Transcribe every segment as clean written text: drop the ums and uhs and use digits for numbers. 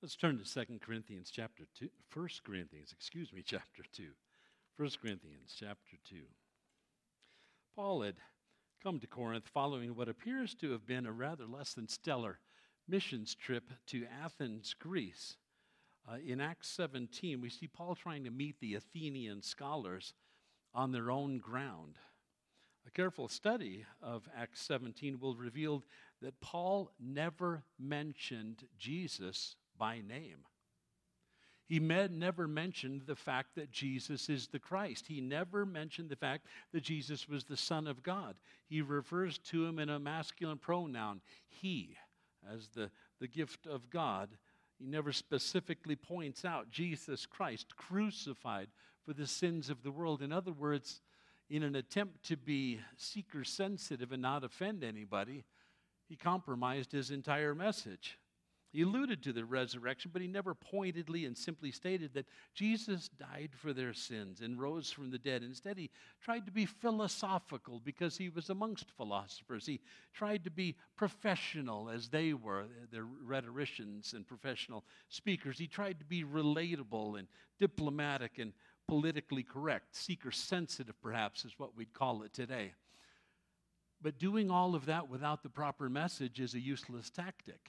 Let's turn to 2 Corinthians chapter 2, 1 Corinthians, chapter 2. 1 Corinthians chapter 2. Paul had come to Corinth following what appears to have been a rather less than stellar missions trip to Athens, Greece. In Acts 17, we see Paul trying to meet the Athenian scholars on their own ground. A careful study of Acts 17 will reveal that Paul never mentioned Jesus by name. He never mentioned the fact that Jesus is the Christ. He never mentioned the fact that Jesus was the Son of God. He refers to him in a masculine pronoun, he, as the gift of God. He never specifically points out Jesus Christ crucified for the sins of the world. In other words, in an attempt to be seeker-sensitive and not offend anybody, he compromised his entire message. He alluded to the resurrection, but he never pointedly and simply stated that Jesus died for their sins and rose from the dead. Instead, he tried to be philosophical because he was amongst philosophers. He tried to be professional as they were, they're rhetoricians and professional speakers. He tried to be relatable and diplomatic and politically correct. Seeker-sensitive, perhaps, is what we'd call it today. But doing all of that without the proper message is a useless tactic.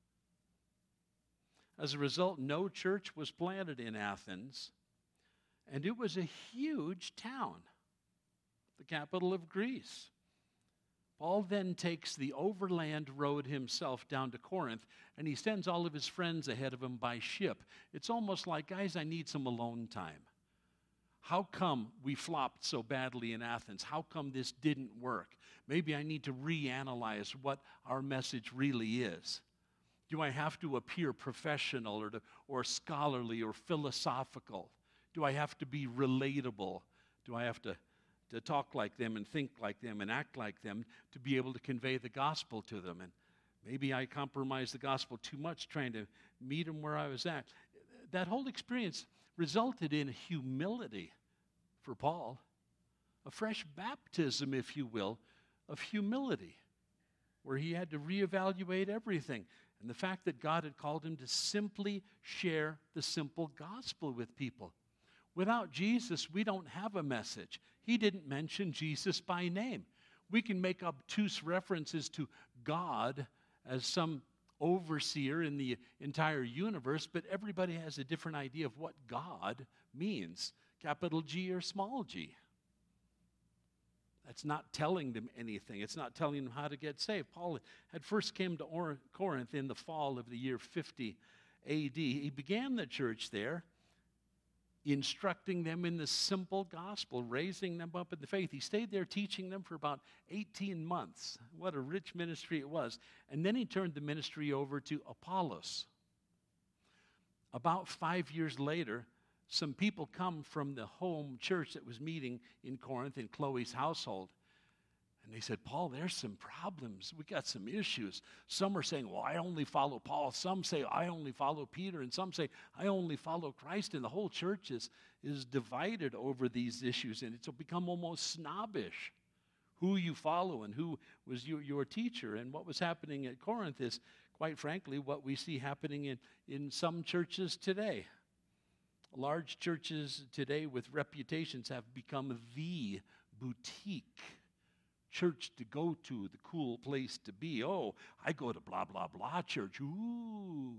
As a result, no church was planted in Athens, and it was a huge town, the capital of Greece. Paul then takes the overland road himself down to Corinth, and he sends all of his friends ahead of him by ship. It's almost like, guys, I need some alone time. How come we flopped so badly in Athens? How come this didn't work? Maybe I need to reanalyze what our message really is. Do I have to appear professional or scholarly or philosophical? Do I have to be relatable? Do I have to talk like them and think like them and act like them to be able to convey the gospel to them? And maybe I compromised the gospel too much trying to meet them where I was at. That whole experience resulted in humility for Paul, a fresh baptism, if you will, of humility, where he had to reevaluate everything. And the fact that God had called him to simply share the simple gospel with people. Without Jesus, we don't have a message. He didn't mention Jesus by name. We can make obtuse references to God as some overseer in the entire universe, but everybody has a different idea of what God means, capital G or small g. That's not telling them anything. It's not telling them how to get saved. Paul had first came to Corinth in the fall of the year 50 A.D. He began the church there, instructing them in the simple gospel, raising them up in the faith. He stayed there teaching them for about 18 months. What a rich ministry it was. And then he turned the ministry over to Apollos. About 5 years later, some people come from the home church that was meeting in Corinth in Chloe's household. And they said, Paul, there's some problems. We got some issues. Some are saying, well, I only follow Paul. Some say, I only follow Peter. And some say, I only follow Christ. And the whole church is divided over these issues. And it's become almost snobbish who you follow and who was your teacher. And what was happening at Corinth is, quite frankly, what we see happening in some churches today. Large churches today with reputations have become the boutique church to go to, the cool place to be. Oh, I go to blah, blah, blah church. Ooh,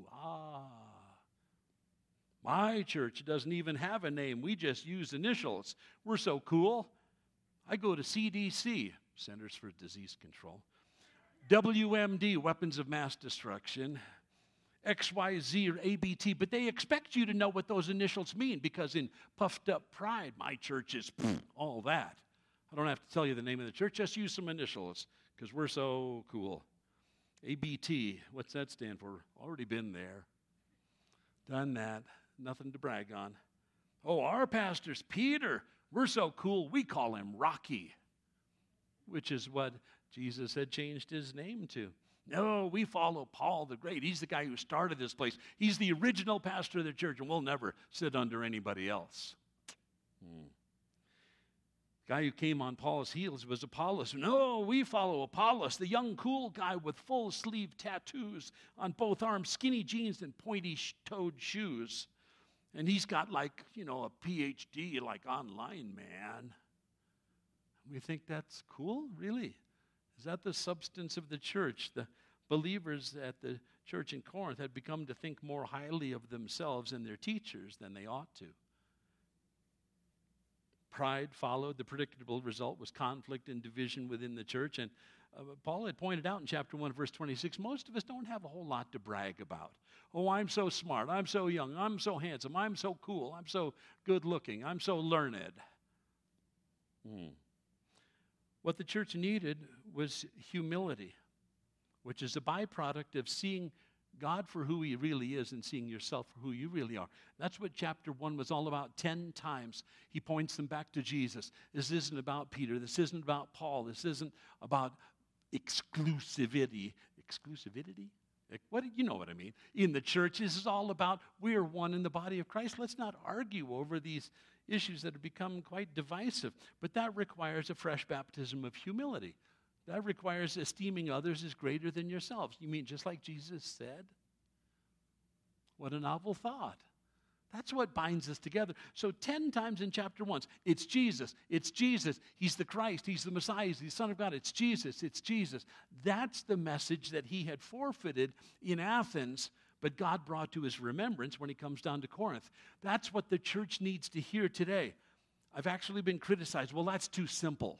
My church doesn't even have a name. We just use initials. We're so cool. I go to CDC, Centers for Disease Control. WMD, Weapons of Mass Destruction. XYZ or ABT, but they expect you to know what those initials mean because in puffed up pride, my church is all that. I don't have to tell you the name of the church, just use some initials because we're so cool. ABT, what's that stand for? Already been there, done that, nothing to brag on. Oh, our pastor's Peter, we're so cool, we call him Rocky, which is what Jesus had changed his name to. No, we follow Paul the Great. He's the guy who started this place. He's the original pastor of the church, and we'll never sit under anybody else. guy who came on Paul's heels was Apollos. No, we follow Apollos, the young, cool guy with full-sleeve tattoos on both arms, skinny jeans, and pointy-toed shoes. And he's got a PhD, online, man. We think that's cool? Really? Is that the substance of the church? The believers at the church in Corinth had become to think more highly of themselves and their teachers than they ought to. Pride followed. The predictable result was conflict and division within the church. And Paul had pointed out in chapter 1, verse 26, most of us don't have a whole lot to brag about. Oh, I'm so smart. I'm so young. I'm so handsome. I'm so cool. I'm so good looking. I'm so learned. What the church needed was humility, which is a byproduct of seeing God for who he really is and seeing yourself for who you really are. That's what chapter 1 was all about. 10 times he points them back to Jesus. This isn't about Peter. This isn't about Paul. This isn't about exclusivity. Exclusivity? You know what I mean. In the church, this is all about we're one in the body of Christ. Let's not argue over these issues that have become quite divisive. But that requires a fresh baptism of humility. That requires esteeming others as greater than yourselves. You mean just like Jesus said? What a novel thought. That's what binds us together. So 10 times in chapter 1, it's Jesus. It's Jesus. He's the Christ. He's the Messiah. He's the Son of God. It's Jesus. It's Jesus. That's the message that he had forfeited in Athens, but God brought to his remembrance when he comes down to Corinth. That's what the church needs to hear today. I've actually been criticized. Well, that's too simple.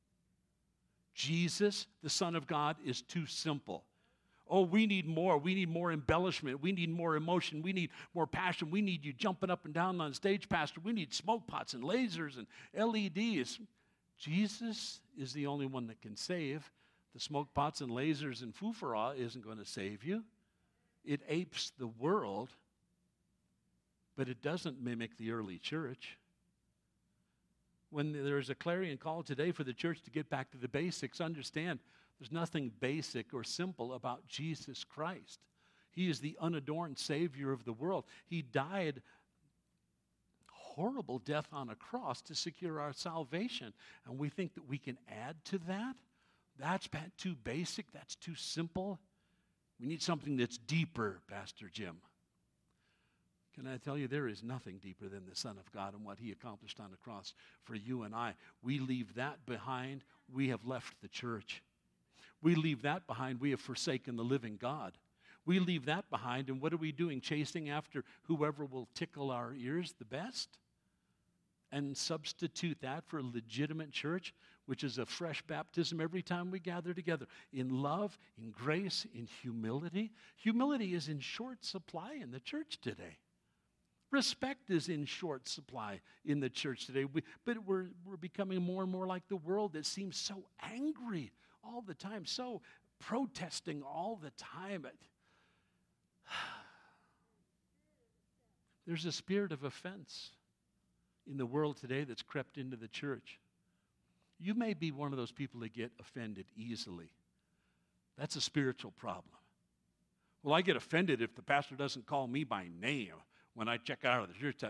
Jesus, the Son of God, is too simple. Oh, we need more. We need more embellishment. We need more emotion. We need more passion. We need you jumping up and down on stage, Pastor. We need smoke pots and lasers and LEDs. Jesus is the only one that can save. The smoke pots and lasers and foo-for-ah isn't going to save you. It apes the world, but it doesn't mimic the early church. When there's a clarion call today for the church to get back to the basics, understand there's nothing basic or simple about Jesus Christ. He is the unadorned Savior of the world. He died horrible death on a cross to secure our salvation. And we think that we can add to that? That's too basic. That's too simple. We need something that's deeper, Pastor Jim. Can I tell you, there is nothing deeper than the Son of God and what he accomplished on the cross for you and I. We leave that behind, we have left the church. We leave that behind, we have forsaken the living God. We leave that behind, and what are we doing? Chasing after whoever will tickle our ears the best? And substitute that for a legitimate church, which is a fresh baptism every time we gather together. In love, in grace, in humility. Humility is in short supply in the church today. Respect is in short supply in the church today. But we're becoming more and more like the world that seems so angry all the time, so protesting all the time. There's a spirit of offense in the world today that's crept into the church. You may be one of those people that get offended easily. That's a spiritual problem. Well, I get offended if the pastor doesn't call me by name when I check out of the church.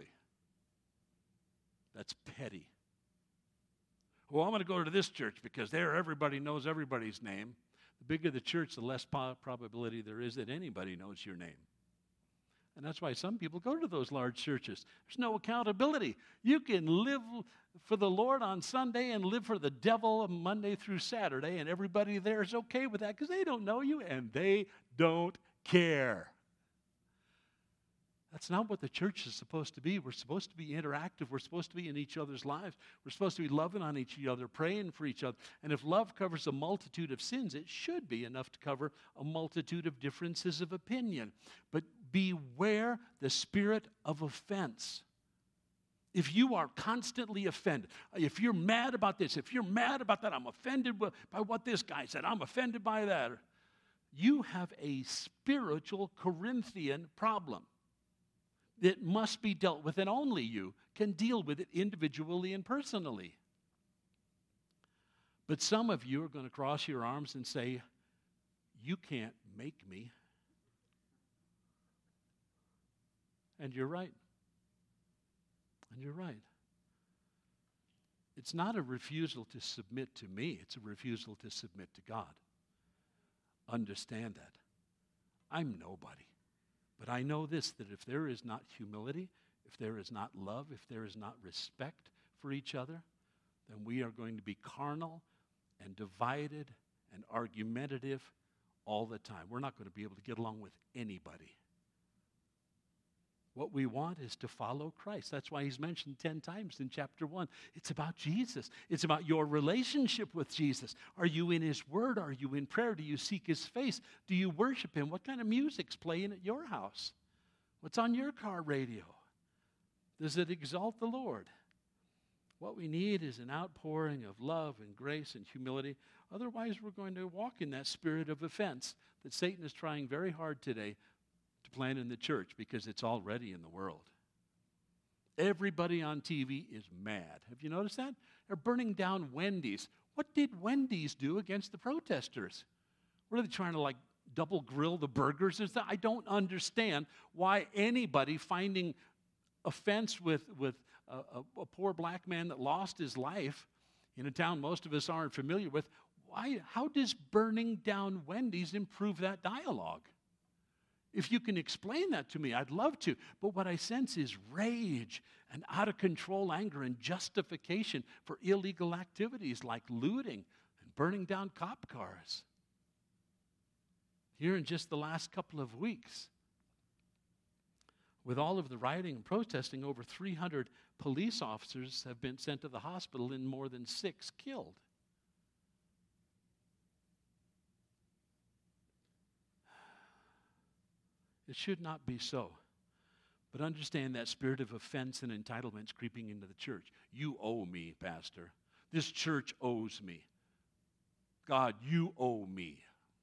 That's petty. Well, I'm going to go to this church because there everybody knows everybody's name. The bigger the church, the less probability there is that anybody knows your name. And that's why some people go to those large churches. There's no accountability. You can live for the Lord on Sunday and live for the devil Monday through Saturday, and everybody there is okay with that because they don't know you and they don't care. That's not what the church is supposed to be. We're supposed to be interactive. We're supposed to be in each other's lives. We're supposed to be loving on each other, praying for each other. And if love covers a multitude of sins, it should be enough to cover a multitude of differences of opinion. But beware the spirit of offense. If you are constantly offended, if you're mad about this, if you're mad about that, I'm offended by what this guy said, I'm offended by that, you have a spiritual Corinthian problem that must be dealt with, and only you can deal with it individually and personally. But some of you are going to cross your arms and say, you can't make me. And you're right. And you're right. It's not a refusal to submit to me. It's a refusal to submit to God. Understand that. I'm nobody. But I know this, that if there is not humility, if there is not love, if there is not respect for each other, then we are going to be carnal and divided and argumentative all the time. We're not going to be able to get along with anybody. What we want is to follow Christ. That's why he's mentioned 10 times in chapter 1. It's about Jesus. It's about your relationship with Jesus. Are you in his word? Are you in prayer? Do you seek his face? Do you worship him? What kind of music's playing at your house? What's on your car radio? Does it exalt the Lord? What we need is an outpouring of love and grace and humility. Otherwise, we're going to walk in that spirit of offense that Satan is trying very hard today to plant in the church, because it's already in the world. Everybody on TV is mad. Have you noticed that? They're burning down Wendy's. What did Wendy's do against the protesters? What are they trying to double grill the burgers? I don't understand why anybody finding offense with a poor black man that lost his life in a town most of us aren't familiar with. How does burning down Wendy's improve that dialogue? If you can explain that to me, I'd love to. But what I sense is rage and out-of-control anger and justification for illegal activities like looting and burning down cop cars. Here in just the last couple of weeks, with all of the rioting and protesting, over 300 police officers have been sent to the hospital and more than 6 killed. It should not be so. But understand that spirit of offense and entitlement is creeping into the church. You owe me, Pastor. This church owes me. God, you owe me.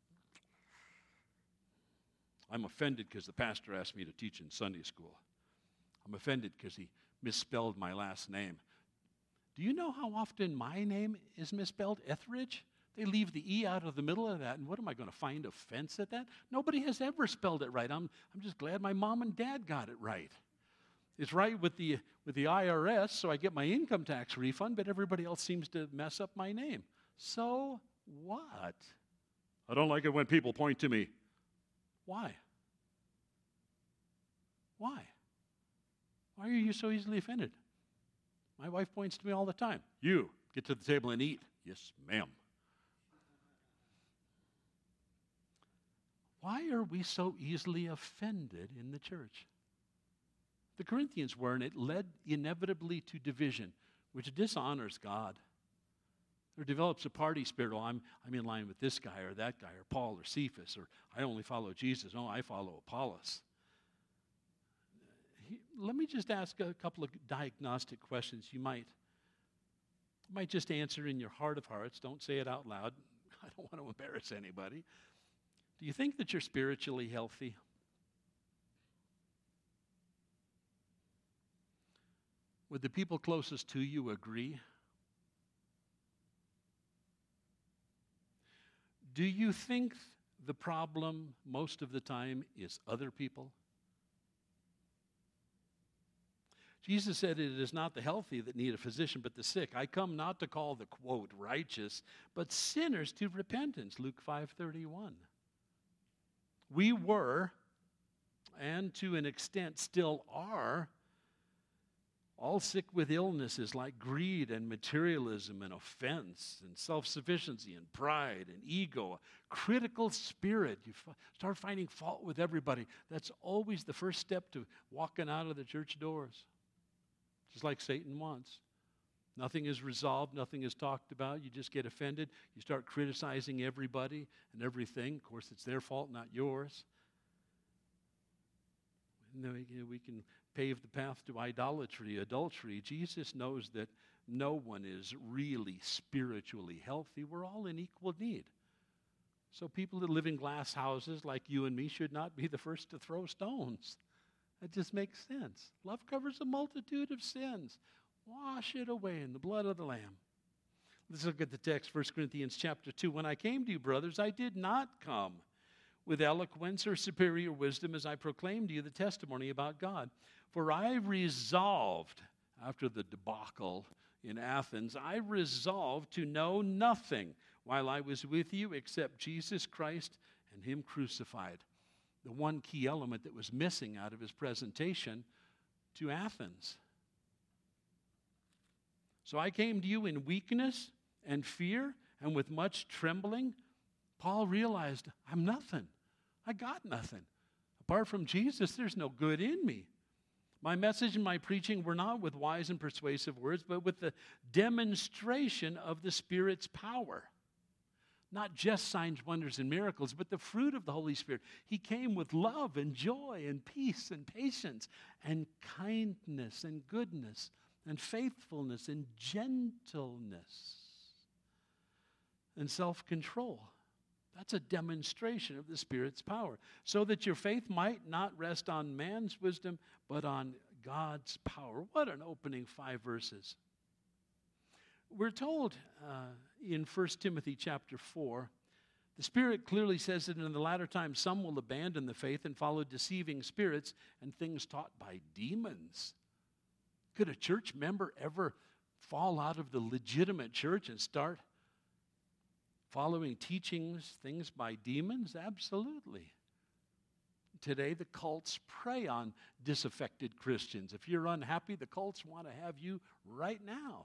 I'm offended because the pastor asked me to teach in Sunday school. I'm offended because he misspelled my last name. Do you know how often my name is misspelled? Etheridge? They leave the E out of the middle of that, and what am I going to find offense at that? Nobody has ever spelled it right. I'm just glad my mom and dad got it right. It's right with the IRS, so I get my income tax refund, but everybody else seems to mess up my name. So what? I don't like it when people point to me. Why? Why? Why are you so easily offended? My wife points to me all the time. You, get to the table and eat. Yes, ma'am. Why are we so easily offended in the church? The Corinthians were, and it led inevitably to division, which dishonors God. There develops a party spirit. Oh, I'm in line with this guy or that guy, or Paul or Cephas, or I only follow Jesus. No, I follow Apollos. Let me just ask a couple of diagnostic questions. You might just answer in your heart of hearts. Don't say it out loud. I don't want to embarrass anybody. Do you think that you're spiritually healthy? Would the people closest to you agree? Do you think the problem most of the time is other people? Jesus said it is not the healthy that need a physician, but the sick. I come not to call the, quote, righteous, but sinners to repentance, Luke 5:31. We were, and to an extent still are, all sick with illnesses like greed and materialism and offense and self-sufficiency and pride and ego, a critical spirit. You start finding fault with everybody. That's always the first step to walking out of the church doors, just like Satan wants. Nothing is resolved. Nothing is talked about. You just get offended. You start criticizing everybody and everything. Of course, it's their fault, not yours. And then we can pave the path to idolatry, adultery. Jesus knows that no one is really spiritually healthy. We're all in equal need. So people that live in glass houses like you and me should not be the first to throw stones. That just makes sense. Love covers a multitude of sins. Wash it away in the blood of the Lamb. Let's look at the text, 1 Corinthians chapter 2. When I came to you, brothers, I did not come with eloquence or superior wisdom as I proclaimed to you the testimony about God. For I resolved, after the debacle in Athens, I resolved to know nothing while I was with you except Jesus Christ and him crucified. The one key element that was missing out of his presentation to Athens. So I came to you in weakness and fear and with much trembling. Paul realized, I'm nothing. I got nothing. Apart from Jesus, there's no good in me. My message and my preaching were not with wise and persuasive words, but with the demonstration of the Spirit's power. Not just signs, wonders, and miracles, but the fruit of the Holy Spirit. He came with love and joy and peace and patience and kindness and goodness and faithfulness and gentleness and self-control. That's a demonstration of the Spirit's power, so that your faith might not rest on man's wisdom, but on God's power. What an opening 5 verses. We're told in 1 Timothy chapter 4, the Spirit clearly says that in the latter times some will abandon the faith and follow deceiving spirits and things taught by demons. Could a church member ever fall out of the legitimate church and start following teachings, things by demons? Absolutely. Today, the cults prey on disaffected Christians. If you're unhappy, the cults want to have you right now.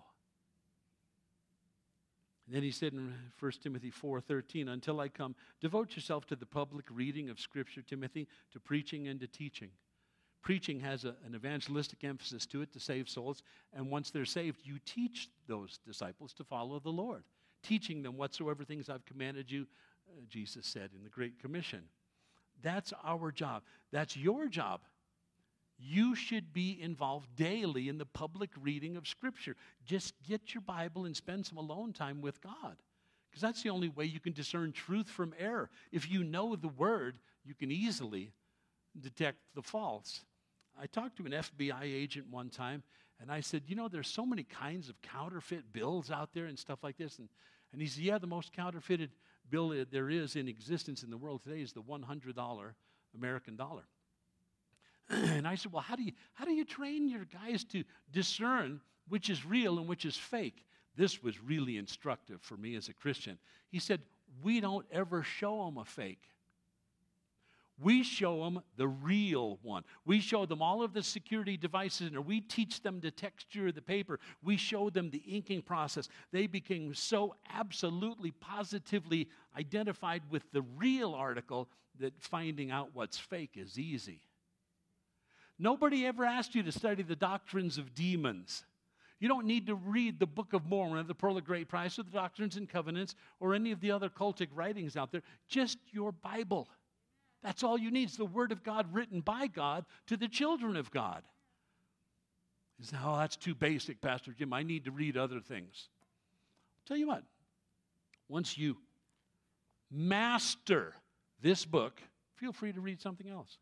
And then he said in 1 Timothy 4:13, until I come, devote yourself to the public reading of Scripture, Timothy, to preaching and to teaching. Preaching has an evangelistic emphasis to it to save souls, and once they're saved, you teach those disciples to follow the Lord, teaching them whatsoever things I've commanded you, Jesus said in the Great Commission. That's our job. That's your job. You should be involved daily in the public reading of Scripture. Just get your Bible and spend some alone time with God, because that's the only way you can discern truth from error. If you know the Word, you can easily detect the false. I talked to an FBI agent one time, and I said, you know, there's so many kinds of counterfeit bills out there and stuff like this. And he said, yeah, the most counterfeited bill there is in existence in the world today is the $100 American dollar. And I said, well, how do you train your guys to discern which is real and which is fake? This was really instructive for me as a Christian. He said, we don't ever show them a fake. We show them the real one. We show them all of the security devices, and we teach them the texture of the paper. We show them the inking process. They became so absolutely, positively identified with the real article that finding out what's fake is easy. Nobody ever asked you to study the doctrines of demons. You don't need to read the Book of Mormon or the Pearl of Great Price or the Doctrines and Covenants or any of the other cultic writings out there. Just your Bible. That's all you need. It's the Word of God written by God to the children of God. You say, oh, that's too basic, Pastor Jim. I need to read other things. I'll tell you what. Once you master this book, feel free to read something else.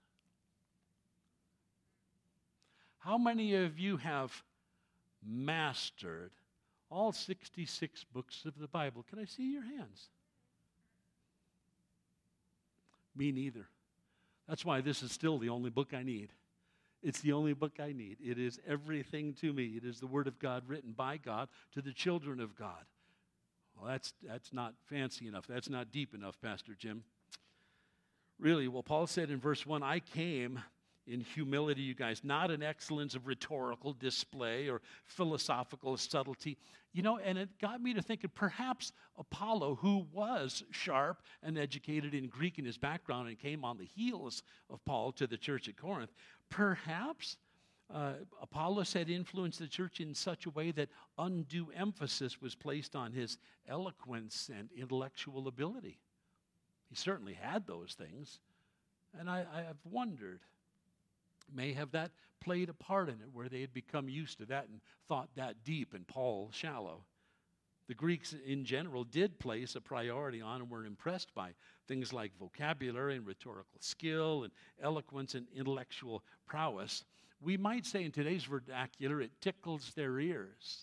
How many of you have mastered all 66 books of the Bible? Can I see your hands? Me neither. That's why this is still the only book I need. It's the only book I need. It is everything to me. It is the Word of God written by God to the children of God. Well, that's not fancy enough. That's not deep enough, Pastor Jim. Really, well, Paul said in verse 1, I came in humility, you guys, not in excellence of rhetorical display or philosophical subtlety. You know, and it got me to thinking perhaps Apollo, who was sharp and educated in Greek in his background and came on the heels of Paul to the church at Corinth, perhaps Apollos had influenced the church in such a way that undue emphasis was placed on his eloquence and intellectual ability. He certainly had those things, and I've wondered, may have that played a part in it, where they had become used to that and thought that deep and Paul shallow. The Greeks in general did place a priority on and were impressed by things like vocabulary and rhetorical skill and eloquence and intellectual prowess. We might say in today's vernacular, it tickles their ears.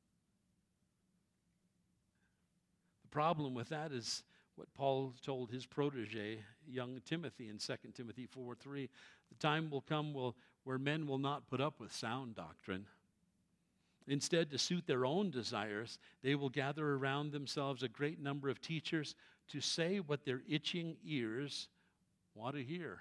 The problem with that is what Paul told his protege, young Timothy, in 2 Timothy 4:3. The time will come where men will not put up with sound doctrine. Instead, to suit their own desires, they will gather around themselves a great number of teachers to say what their itching ears want to hear.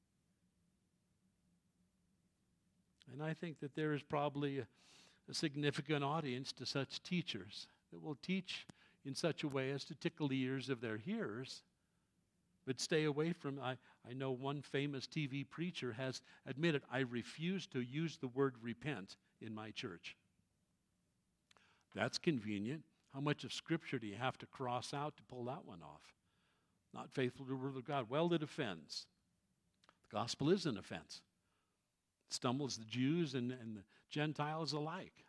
And I think that there is probably a significant audience to such teachers that will teach in such a way as to tickle the ears of their hearers, but stay away from. I know one famous TV preacher has admitted, I refuse to use the word repent in my church. That's convenient. How much of Scripture do you have to cross out to pull that one off? Not faithful to the word of God. Well, it offends. The gospel is an offense. It stumbles the Jews and the Gentiles alike.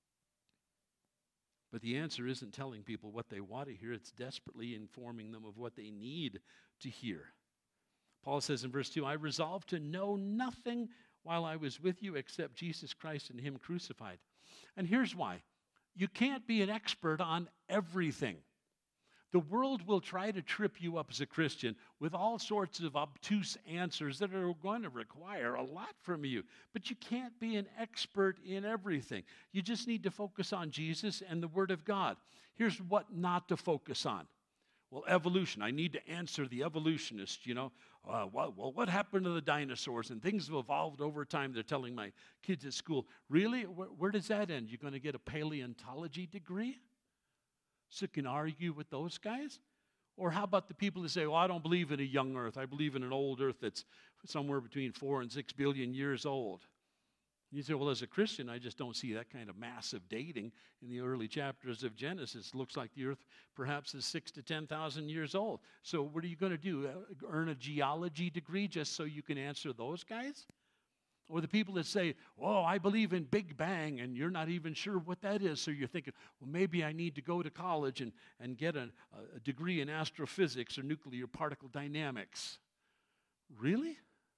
But the answer isn't telling people what they want to hear. It's desperately informing them of what they need to hear. Paul says in verse 2, I resolved to know nothing while I was with you except Jesus Christ and Him crucified. And here's why. You can't be an expert on everything. The world will try to trip you up as a Christian with all sorts of obtuse answers that are going to require a lot from you. But you can't be an expert in everything. You just need to focus on Jesus and the Word of God. Here's what not to focus on. Well, evolution. I need to answer the evolutionist, what happened to the dinosaurs? And things have evolved over time. They're telling my kids at school. Really? Where does that end? You're going to get a paleontology degree? So you can argue with those guys? Or how about the people that say, I don't believe in a young earth. I believe in an old earth that's somewhere between 4 and 6 billion years old. You say, well, as a Christian, I just don't see that kind of massive dating in the early chapters of Genesis. It looks like the earth perhaps is 6,000 to 10,000 years old. So what are you going to do? Earn a geology degree just so you can answer those guys? Or the people that say, I believe in Big Bang, and you're not even sure what that is. So you're thinking, well, maybe I need to go to college and get a degree in astrophysics or nuclear particle dynamics. Really?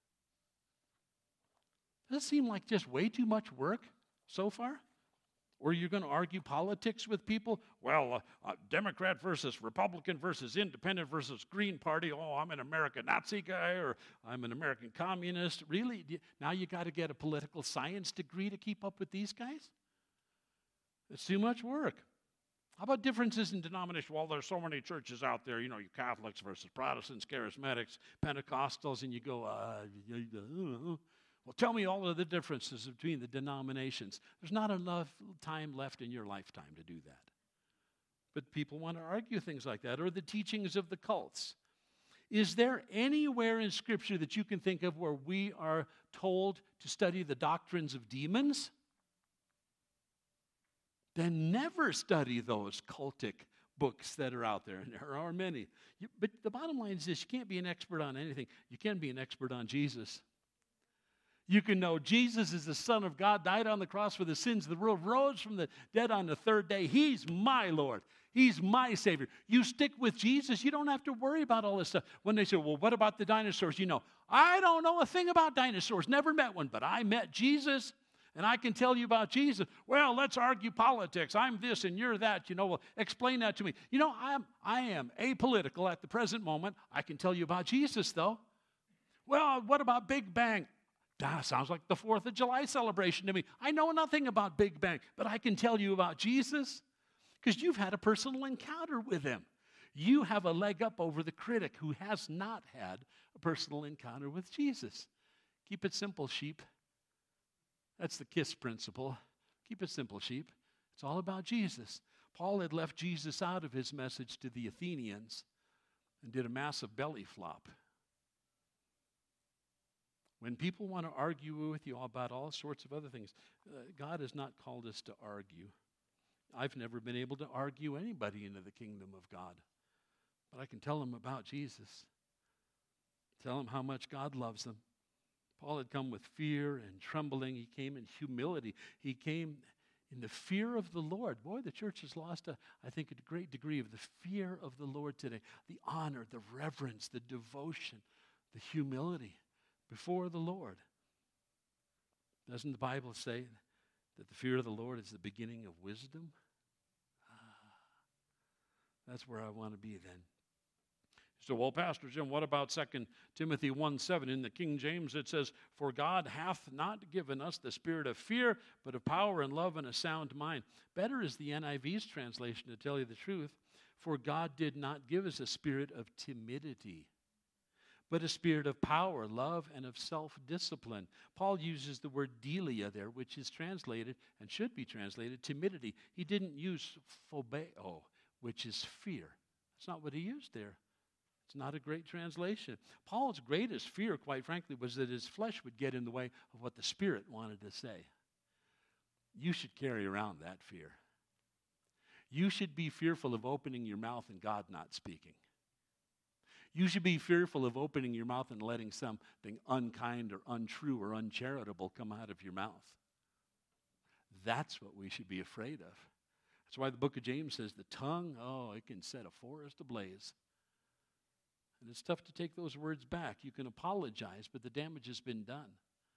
Does that seem like just way too much work so far? Or you're going to argue politics with people? Well, Democrat versus Republican versus Independent versus Green Party. I'm an American Nazi guy, or I'm an American communist. Really? Now you got to get a political science degree to keep up with these guys? It's too much work. How about differences in denomination? Well, there's so many churches out there, you Catholics versus Protestants, Charismatics, Pentecostals, and you go, well, tell me all of the differences between the denominations. There's not enough time left in your lifetime to do that. But people want to argue things like that, or the teachings of the cults. Is there anywhere in Scripture that you can think of where we are told to study the doctrines of demons? Then never study those cultic books that are out there, and there are many. But the bottom line is this: you can't be an expert on anything. You can be an expert on Jesus. You can know Jesus is the Son of God, died on the cross for the sins of the world, rose from the dead on the third day. He's my Lord. He's my Savior. You stick with Jesus, you don't have to worry about all this stuff. When they say, well, what about the dinosaurs? I don't know a thing about dinosaurs, never met one, but I met Jesus, and I can tell you about Jesus. Well, let's argue politics. I'm this and you're that. Well, explain that to me. I am apolitical at the present moment. I can tell you about Jesus, though. Well, what about Big Bang? That sounds like the 4th of July celebration to me. I know nothing about Big Bang, but I can tell you about Jesus because you've had a personal encounter with Him. You have a leg up over the critic who has not had a personal encounter with Jesus. Keep it simple, sheep. That's the KISS principle. Keep it simple, sheep. It's all about Jesus. Paul had left Jesus out of his message to the Athenians and did a massive belly flop. When people want to argue with you about all sorts of other things, God has not called us to argue. I've never been able to argue anybody into the kingdom of God. But I can tell them about Jesus. Tell them how much God loves them. Paul had come with fear and trembling. He came in humility. He came in the fear of the Lord. Boy, the church has lost, I think, a great degree of the fear of the Lord today. The honor, the reverence, the devotion, the humility before the Lord. Doesn't the Bible say that the fear of the Lord is the beginning of wisdom? That's where I want to be then. So, well, Pastor Jim, what about 2 Timothy 1:7? In the King James, it says, "For God hath not given us the spirit of fear, but of power and love and a sound mind." Better is the NIV's translation, to tell you the truth. For God did not give us a spirit of timidity, but a spirit of power, love, and of self-discipline. Paul uses the word delia there, which is translated, and should be translated, timidity. He didn't use phobeo, which is fear. That's not what he used there. It's not a great translation. Paul's greatest fear, quite frankly, was that his flesh would get in the way of what the Spirit wanted to say. You should carry around that fear. You should be fearful of opening your mouth and God not speaking. You should be fearful of opening your mouth and letting something unkind or untrue or uncharitable come out of your mouth. That's what we should be afraid of. That's why the book of James says the tongue, it can set a forest ablaze. And it's tough to take those words back. You can apologize, but the damage has been done.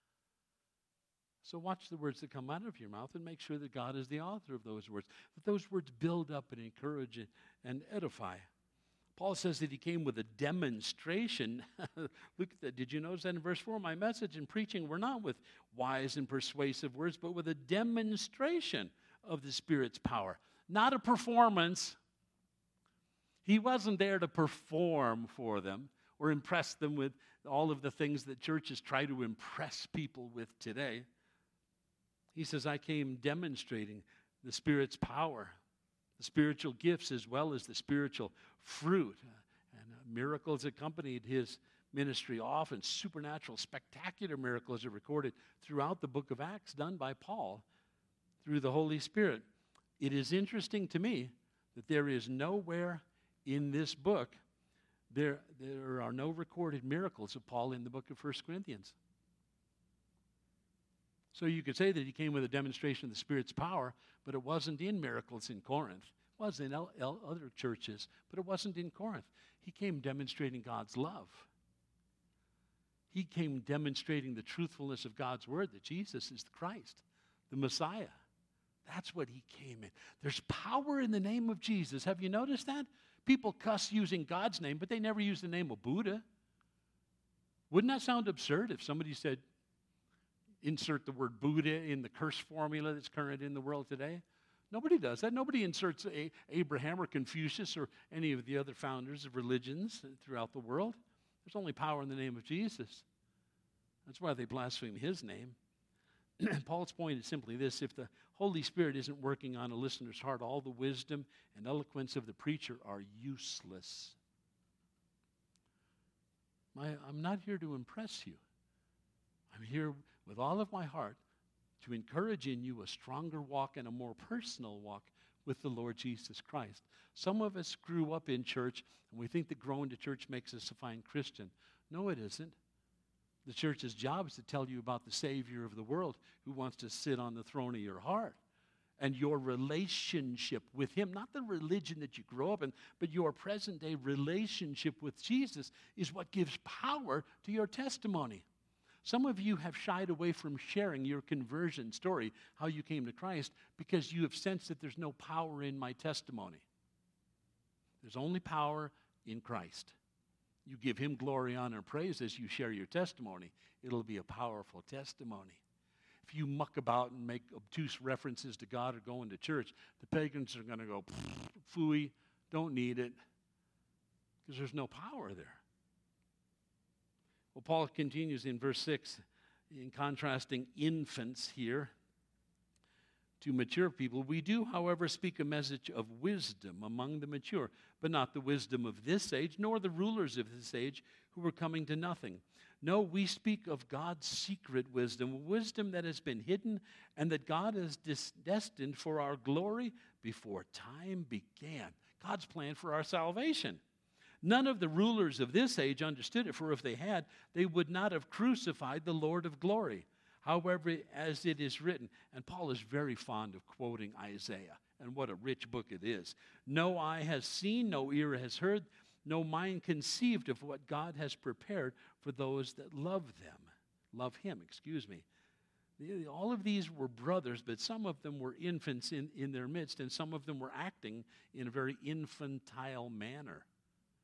So watch the words that come out of your mouth and make sure that God is the author of those words, that those words build up and encourage and edify. Paul says that he came with a demonstration. Look at that. Did you notice that in verse 4? My message and preaching were not with wise and persuasive words, but with a demonstration of the Spirit's power, not a performance. He wasn't there to perform for them or impress them with all of the things that churches try to impress people with today. He says, I came demonstrating the Spirit's power, the spiritual gifts as well as the spiritual fruit. And miracles accompanied his ministry often. Supernatural, spectacular miracles are recorded throughout the book of Acts done by Paul through the Holy Spirit. It is interesting to me that there is nowhere in this book, there are no recorded miracles of Paul in the book of 1 Corinthians. So you could say that he came with a demonstration of the Spirit's power, but it wasn't in miracles in Corinth. It was in other churches, but it wasn't in Corinth. He came demonstrating God's love. He came demonstrating the truthfulness of God's word, that Jesus is the Christ, the Messiah. That's what he came in. There's power in the name of Jesus. Have you noticed that? People cuss using God's name, but they never use the name of Buddha. Wouldn't that sound absurd if somebody said, insert the word Buddha in the curse formula that's current in the world today? Nobody does that. Nobody inserts Abraham or Confucius or any of the other founders of religions throughout the world. There's only power in the name of Jesus. That's why they blaspheme his name. Paul's point is simply this: if the Holy Spirit isn't working on a listener's heart, all the wisdom and eloquence of the preacher are useless. I'm not here to impress you. I'm here with all of my heart to encourage in you a stronger walk and a more personal walk with the Lord Jesus Christ. Some of us grew up in church, and we think that growing to church makes us a fine Christian. No, it isn't. The church's job is to tell you about the Savior of the world who wants to sit on the throne of your heart. And your relationship with him, not the religion that you grow up in, but your present-day relationship with Jesus is what gives power to your testimony. Some of you have shied away from sharing your conversion story, how you came to Christ, because you have sensed that there's no power in my testimony. There's only power in Christ. You give him glory, honor, and praise as you share your testimony. It'll be a powerful testimony. If you muck about and make obtuse references to God or going to church, the pagans are going to go, phooey, don't need it, because there's no power there. Well, Paul continues in verse 6 in contrasting infants here to mature people. We do, however, speak a message of wisdom among the mature, but not the wisdom of this age, nor the rulers of this age who are coming to nothing. No, we speak of God's secret wisdom, wisdom that has been hidden and that God has destined for our glory before time began. God's plan for our salvation. None of the rulers of this age understood it, for if they had, they would not have crucified the Lord of glory. However, as it is written, and Paul is very fond of quoting Isaiah, and what a rich book it is. No eye has seen, no ear has heard, no mind conceived of what God has prepared for those that love him. All of these were brothers, but some of them were infants in their midst, and some of them were acting in a very infantile manner,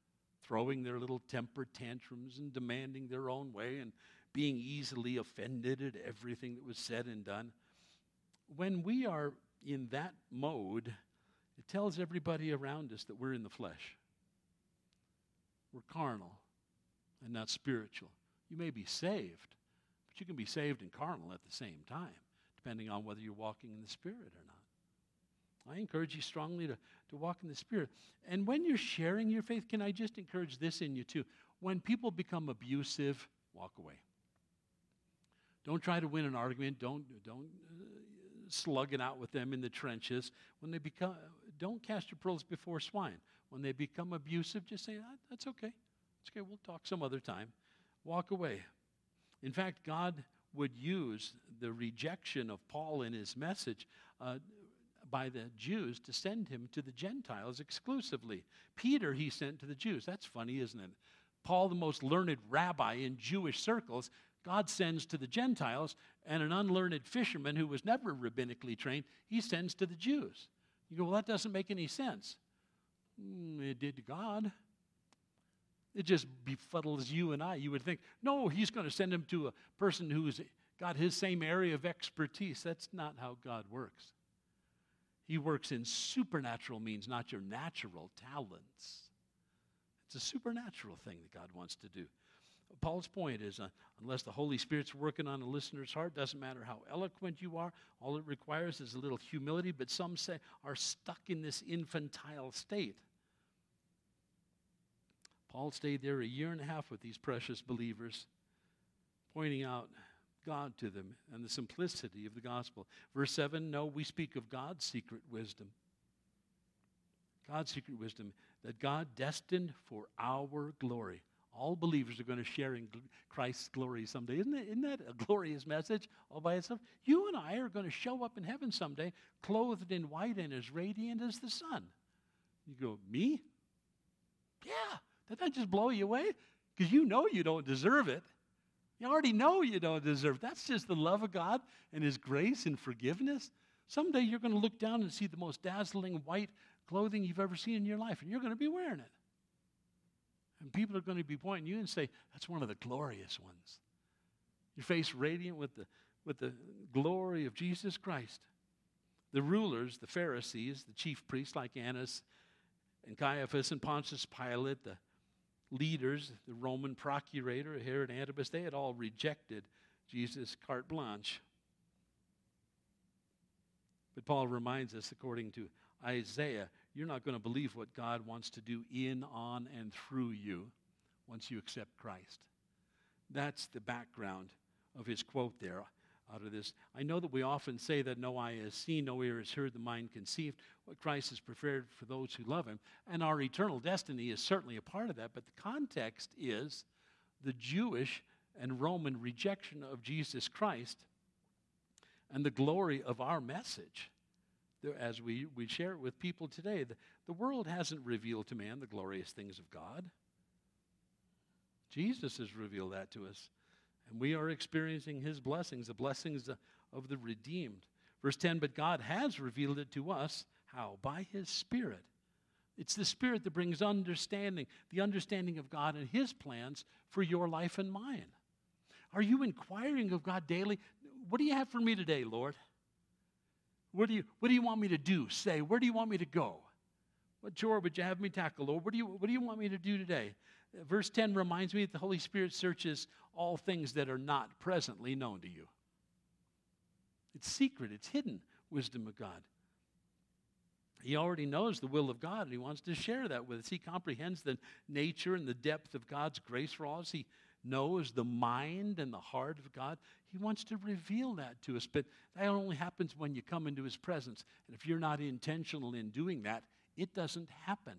throwing their little temper tantrums and demanding their own way and being easily offended at everything that was said and done. When we are in that mode, it tells everybody around us that we're in the flesh. We're carnal and not spiritual. You may be saved, but you can be saved and carnal at the same time, depending on whether you're walking in the Spirit or not. I encourage you strongly to walk in the Spirit. And when you're sharing your faith, can I just encourage this in you too? When people become abusive, walk away. Don't try to win an argument. Don't slug it out with them in the trenches. When they become, don't cast your pearls before swine. When they become abusive, just say, that's okay. It's okay, we'll talk some other time. Walk away. In fact, God would use the rejection of Paul in his message by the Jews to send him to the Gentiles exclusively. Peter he sent to the Jews. That's funny, isn't it? Paul, the most learned rabbi in Jewish circles, God sends to the Gentiles, and an unlearned fisherman who was never rabbinically trained, he sends to the Jews. You go, well, that doesn't make any sense. It did to God. It just befuddles you and I. You would think, no, he's going to send him to a person who's got his same area of expertise. That's not how God works. He works in supernatural means, not your natural talents. It's a supernatural thing that God wants to do. Paul's point is, unless the Holy Spirit's working on a listener's heart, doesn't matter how eloquent you are, all it requires is a little humility, but some say are stuck in this infantile state. Paul stayed there 1.5 years with these precious believers, pointing out God to them and the simplicity of the gospel. Verse 7, no, we speak of God's secret wisdom. God's secret wisdom that God destined for our glory. All believers are going to share in Christ's glory someday. Isn't that a glorious message all by itself? You and I are going to show up in heaven someday, clothed in white and as radiant as the sun. You go, me? Yeah. Did that just blow you away? Because you know you don't deserve it. You already know you don't deserve it. That's just the love of God and His grace and forgiveness. Someday you're going to look down and see the most dazzling white clothing you've ever seen in your life, and you're going to be wearing it. And people are going to be pointing you and say, that's one of the glorious ones. Your face radiant with the glory of Jesus Christ. The rulers, the Pharisees, the chief priests like Annas and Caiaphas and Pontius Pilate, the leaders, the Roman procurator, Herod Antipas, they had all rejected Jesus carte blanche. But Paul reminds us, according to Isaiah, you're not going to believe what God wants to do in, on, and through you once you accept Christ. That's the background of his quote there out of this. I know that we often say that no eye has seen, no ear has heard, the mind conceived what Christ has prepared for those who love him. And our eternal destiny is certainly a part of that. But the context is the Jewish and Roman rejection of Jesus Christ and the glory of our message. As we share it with people today, the world hasn't revealed to man the glorious things of God. Jesus has revealed that to us. And we are experiencing his blessings, the blessings of the redeemed. Verse 10, but God has revealed it to us. How? By his Spirit. It's the Spirit that brings understanding, the understanding of God and his plans for your life and mine. Are you inquiring of God daily? What do you have for me today, Lord? What do you want me to do, say? Where do you want me to go? What chore would you have me tackle, Lord? What do you want me to do today? Verse 10 reminds me that the Holy Spirit searches all things that are not presently known to you. It's secret, it's hidden wisdom of God. He already knows the will of God, and he wants to share that with us. He comprehends the nature and the depth of God's grace for us. He knows the mind and the heart of God. He wants to reveal that to us, but that only happens when you come into his presence. And if you're not intentional in doing that, it doesn't happen.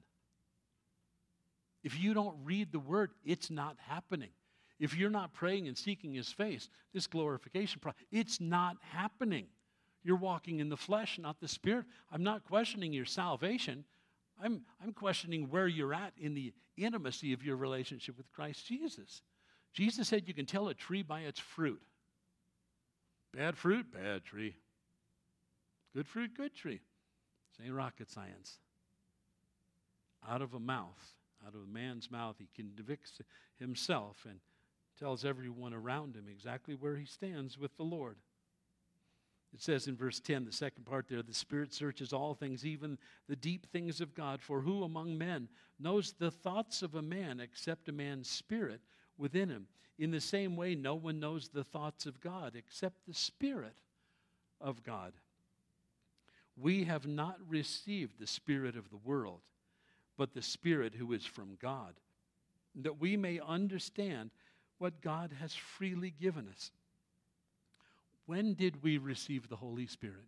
If you don't read the word, it's not happening. If you're not praying and seeking his face, this glorification process, it's not happening. You're walking in the flesh, not the Spirit. I'm not questioning your salvation. I'm questioning where you're at in the intimacy of your relationship with Christ Jesus. Jesus said you can tell a tree by its fruit. Bad fruit, bad tree. Good fruit, good tree. This ain't rocket science. Out of a mouth, Out of a man's mouth he convicts himself and tells everyone around him exactly where he stands with the Lord. It says in verse 10, the second part there, the Spirit searches all things, even the deep things of God. For who among men knows the thoughts of a man except a man's spirit within him? In the same way, no one knows the thoughts of God except the Spirit of God. We have not received the spirit of the world, but the Spirit who is from God, that we may understand what God has freely given us. When did we receive the Holy Spirit?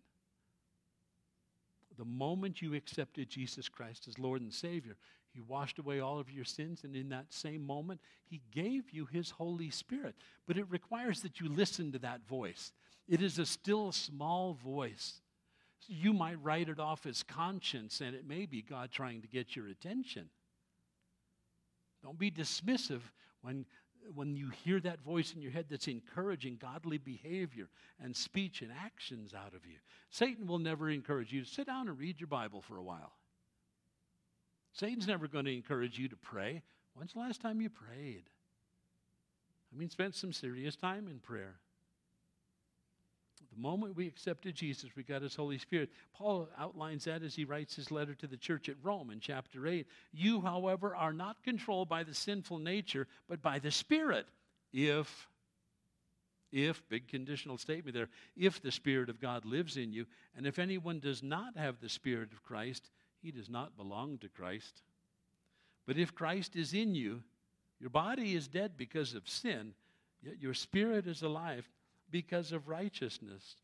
The moment you accepted Jesus Christ as Lord and Savior. He washed away all of your sins, and in that same moment, He gave you His Holy Spirit. But it requires that you listen to that voice. It is a still small voice. You might write it off as conscience, and it may be God trying to get your attention. Don't be dismissive when you hear that voice in your head that's encouraging godly behavior and speech and actions out of you. Satan will never encourage you to sit down and read your Bible for a while. Satan's never going to encourage you to pray. When's the last time you prayed? Spent some serious time in prayer. The moment we accepted Jesus, we got His Holy Spirit. Paul outlines that as he writes his letter to the church at Rome in chapter 8. You, however, are not controlled by the sinful nature, but by the Spirit. If, big conditional statement there, if the Spirit of God lives in you, and if anyone does not have the Spirit of Christ, he does not belong to Christ. But if Christ is in you, your body is dead because of sin, yet your spirit is alive because of righteousness.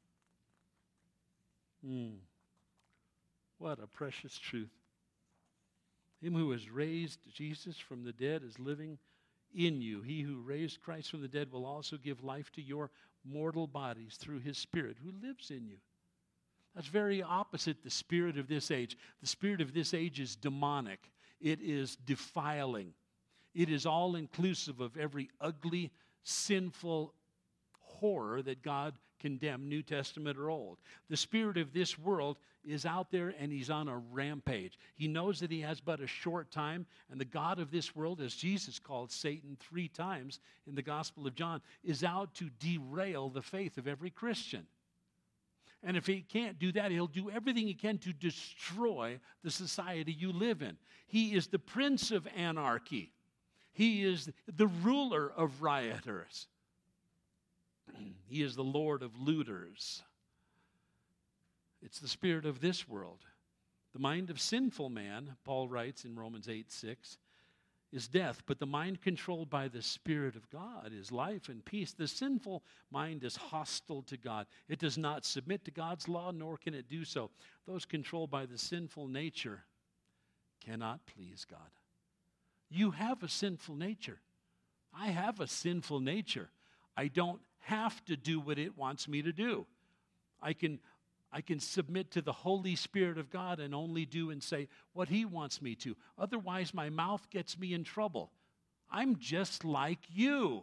What a precious truth. Him who has raised Jesus from the dead is living in you. He who raised Christ from the dead will also give life to your mortal bodies through His Spirit who lives in you. That's very opposite the spirit of this age. The spirit of this age is demonic. It is defiling. It is all-inclusive of every ugly, sinful horror that God condemned, New Testament or Old. The spirit of this world is out there, and he's on a rampage. He knows that he has but a short time, and the God of this world, as Jesus called Satan 3 times in the Gospel of John, is out to derail the faith of every Christian. And if he can't do that, he'll do everything he can to destroy the society you live in. He is the prince of anarchy. He is the ruler of rioters. He is the Lord of looters. It's the spirit of this world. The mind of sinful man, Paul writes in Romans 8:6, is death, but the mind controlled by the Spirit of God is life and peace. The sinful mind is hostile to God. It does not submit to God's law, nor can it do so. Those controlled by the sinful nature cannot please God. You have a sinful nature. I have a sinful nature. I don't have to do what it wants me to do. I can submit to the Holy Spirit of God and only do and say what He wants me to. Otherwise, my mouth gets me in trouble. I'm just like you.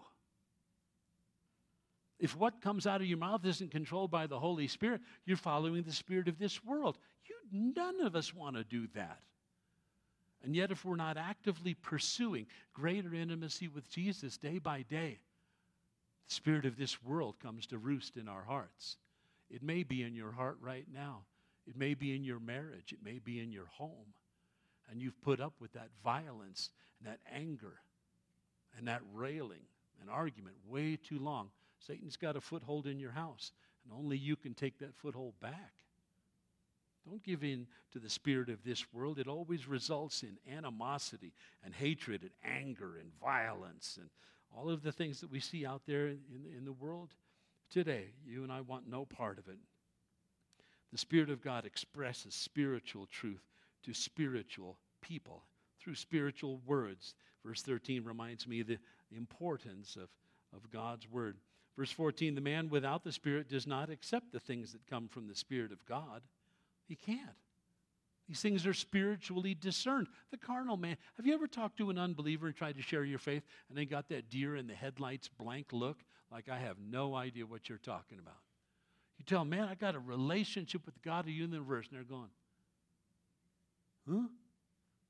If what comes out of your mouth isn't controlled by the Holy Spirit, you're following the spirit of this world. None of us want to do that. And yet, if we're not actively pursuing greater intimacy with Jesus day by day, the spirit of this world comes to roost in our hearts. It may be in your heart right now. It may be in your marriage. It may be in your home. And you've put up with that violence and that anger and that railing and argument way too long. Satan's got a foothold in your house, and only you can take that foothold back. Don't give in to the spirit of this world. It always results in animosity and hatred and anger and violence and all of the things that we see out there in the world today. You and I want no part of it. The Spirit of God expresses spiritual truth to spiritual people through spiritual words. Verse 13 reminds me of the importance of God's word. Verse 14, the man without the Spirit does not accept the things that come from the Spirit of God. He can't. These things are spiritually discerned. The carnal man. Have you ever talked to an unbeliever and tried to share your faith and they got that deer in the headlights blank look? Like, I have no idea what you're talking about. You tell them, man, I got a relationship with the God of the universe. And they're going, huh?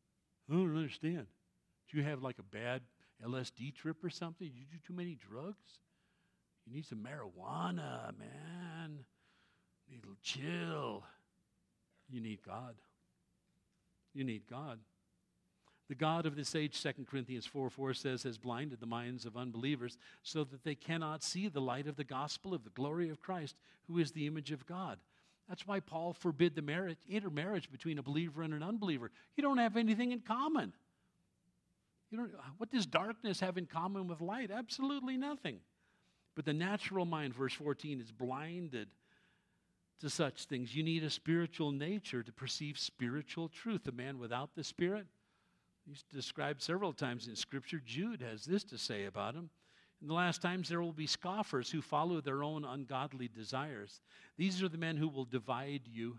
I don't understand. Do you have like a bad LSD trip or something? Did you do too many drugs? You need some marijuana, man. You need a little chill. You need God. You need God. The God of this age, 2 Corinthians 4:4 says, has blinded the minds of unbelievers so that they cannot see the light of the gospel of the glory of Christ, who is the image of God. That's why Paul forbid the intermarriage between a believer and an unbeliever. You don't have anything in common. What does darkness have in common with light? Absolutely nothing. But the natural mind, verse 14, is blinded to such things. You need a spiritual nature to perceive spiritual truth. A man without the Spirit, he's described several times in Scripture. Jude has this to say about him. In the last times there will be scoffers who follow their own ungodly desires. These are the men who will divide you.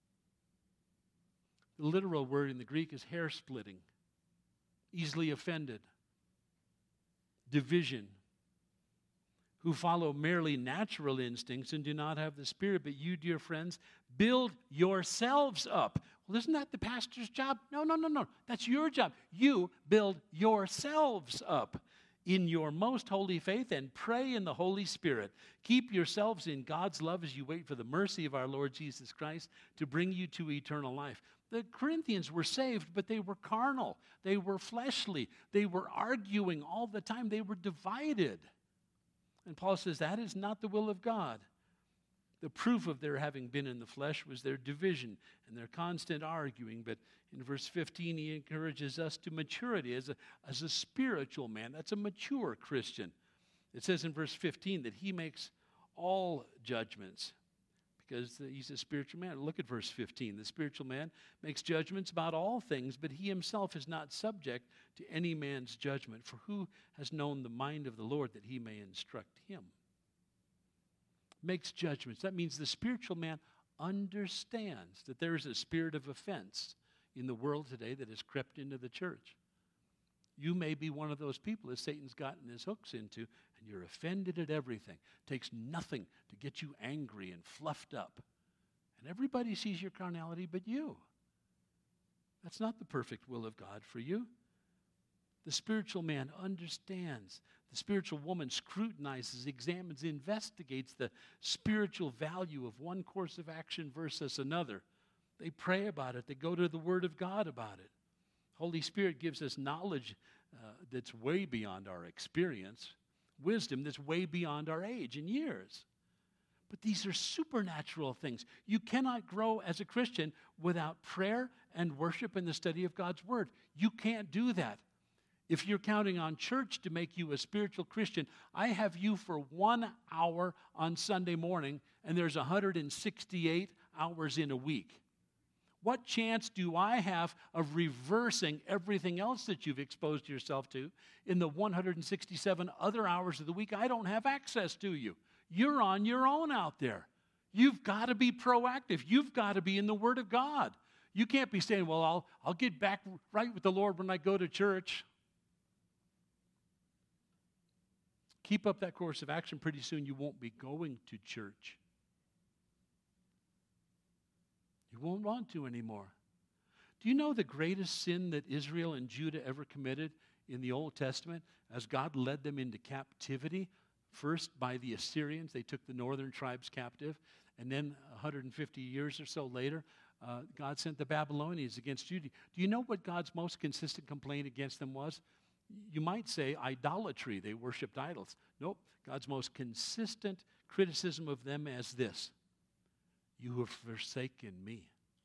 The literal word in the Greek is hair-splitting, easily offended, division, who follow merely natural instincts and do not have the Spirit. But you, dear friends, build yourselves up. Well, isn't that the pastor's job? No. That's your job. You build yourselves up in your most holy faith and pray in the Holy Spirit. Keep yourselves in God's love as you wait for the mercy of our Lord Jesus Christ to bring you to eternal life. The Corinthians were saved, but they were carnal. They were fleshly. They were arguing all the time. They were divided. And Paul says that is not the will of God. The proof of their having been in the flesh was their division and their constant arguing. But in verse 15, he encourages us to maturity as a spiritual man. That's a mature Christian. It says in verse 15 that he makes all judgments because he's a spiritual man. Look at verse 15. The spiritual man makes judgments about all things, but he himself is not subject to any man's judgment. For who has known the mind of the Lord that he may instruct him? Makes judgments. That means the spiritual man understands that there is a spirit of offense in the world today that has crept into the church. You may be one of those people that Satan's gotten his hooks into, and you're offended at everything. It takes nothing to get you angry and fluffed up. And everybody sees your carnality but you. That's not the perfect will of God for you. The spiritual man understands. The spiritual woman scrutinizes, examines, investigates the spiritual value of one course of action versus another. They pray about it. They go to the Word of God about it. Holy Spirit gives us knowledge that's way beyond our experience, wisdom that's way beyond our age and years. But these are supernatural things. You cannot grow as a Christian without prayer and worship and the study of God's Word. You can't do that. If you're counting on church to make you a spiritual Christian, I have you for 1 hour on Sunday morning, and there's 168 hours in a week. What chance do I have of reversing everything else that you've exposed yourself to in the 167 other hours of the week? I don't have access to you. You're on your own out there. You've got to be proactive. You've got to be in the Word of God. You can't be saying, well, I'll get back right with the Lord when I go to church. Keep up that course of action. Pretty soon you won't be going to church. You won't want to anymore. Do you know the greatest sin that Israel and Judah ever committed in the Old Testament as God led them into captivity? First by the Assyrians, they took the northern tribes captive, and then 150 years or so later, God sent the Babylonians against Judah. Do you know what God's most consistent complaint against them was? You might say idolatry. They worshipped idols. Nope. God's most consistent criticism of them as this: you have forsaken me.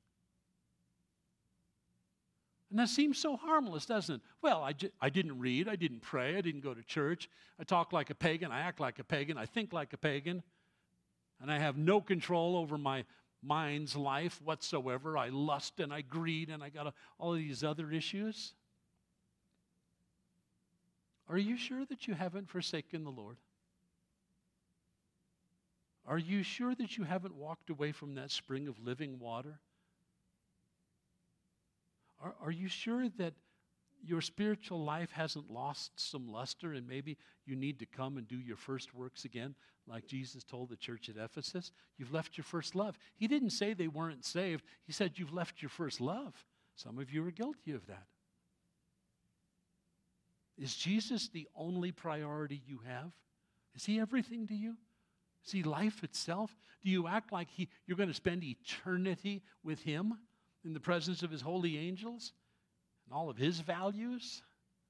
And that seems so harmless, doesn't it? Well, I didn't read, I didn't pray, I didn't go to church. I talk like a pagan, I act like a pagan, I think like a pagan, and I have no control over my mind's life whatsoever. I lust and I greed and I got all of these other issues. Are you sure that you haven't forsaken the Lord? Are you sure that you haven't walked away from that spring of living water? Are you sure that your spiritual life hasn't lost some luster and maybe you need to come and do your first works again, like Jesus told the church at Ephesus? You've left your first love. He didn't say they weren't saved. He said you've left your first love. Some of you are guilty of that. Is Jesus the only priority you have? Is he everything to you? Is he life itself? Do you act like you're going to spend eternity with him in the presence of his holy angels and all of his values?